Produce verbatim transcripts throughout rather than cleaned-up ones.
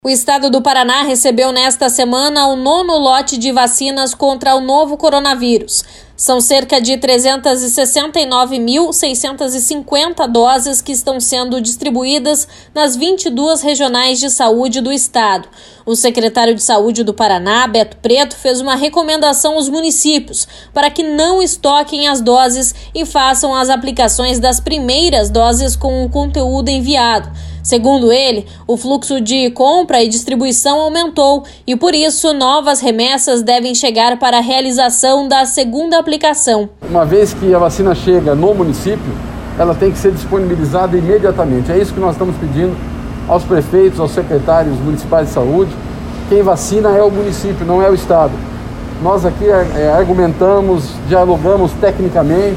O estado do Paraná recebeu nesta semana o nono lote de vacinas contra o novo coronavírus. São cerca de trezentas e sessenta e nove mil, seiscentas e cinquenta doses que estão sendo distribuídas nas vinte e duas regionais de saúde do estado. O secretário de Saúde do Paraná, Beto Preto, fez uma recomendação aos municípios para que não estoquem as doses e façam as aplicações das primeiras doses com o conteúdo enviado. Segundo ele, o fluxo de compra e distribuição aumentou e, por isso, novas remessas devem chegar para a realização da segunda aplicação. Uma vez que a vacina chega no município, ela tem que ser disponibilizada imediatamente. É isso que nós estamos pedindo aos prefeitos, aos secretários municipais de saúde. Quem vacina é o município, não é o estado. Nós aqui é, argumentamos, dialogamos tecnicamente,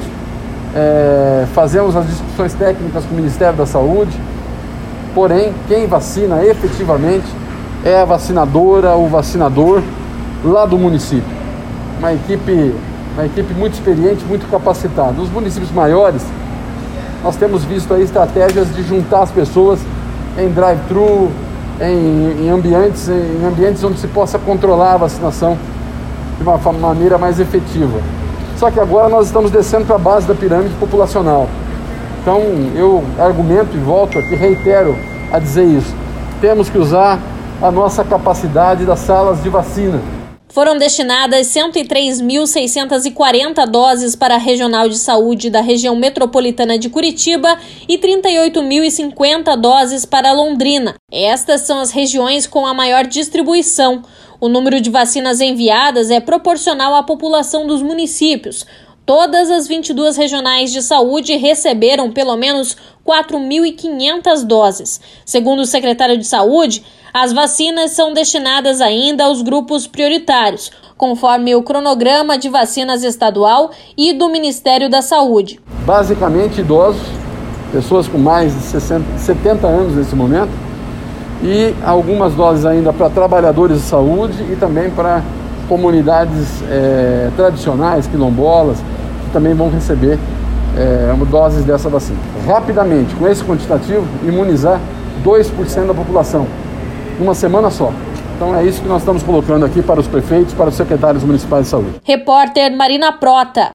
é, fazemos as discussões técnicas com o Ministério da Saúde. Porém, quem vacina efetivamente é a vacinadora, o vacinador lá do município. Uma equipe, uma equipe muito experiente, muito capacitada. Nos municípios maiores, nós temos visto aí estratégias de juntar as pessoas em drive-thru, em, em, ambientes, em ambientes onde se possa controlar a vacinação de uma maneira mais efetiva. Só que agora nós estamos descendo para a base da pirâmide populacional. Então, eu argumento e volto aqui, reitero a dizer isso. Temos que usar a nossa capacidade das salas de vacina. Foram destinadas cento e três mil, seiscentas e quarenta doses para a Regional de Saúde da região metropolitana de Curitiba e trinta e oito mil e cinquenta doses para Londrina. Estas são as regiões com a maior distribuição. O número de vacinas enviadas é proporcional à população dos municípios. Todas as vinte e duas regionais de saúde receberam pelo menos quatro mil e quinhentas doses. Segundo o secretário de Saúde, as vacinas são destinadas ainda aos grupos prioritários, conforme o cronograma de vacinas estadual e do Ministério da Saúde. Basicamente idosos, pessoas com mais de sessenta, setenta anos nesse momento, e algumas doses ainda para trabalhadores de saúde e também para comunidades é, tradicionais, quilombolas, que também vão receber é, doses dessa vacina. Rapidamente, com esse quantitativo, imunizar dois por cento da população, numa semana só. Então é isso que nós estamos colocando aqui para os prefeitos, para os secretários municipais de saúde. Repórter Marina Prota.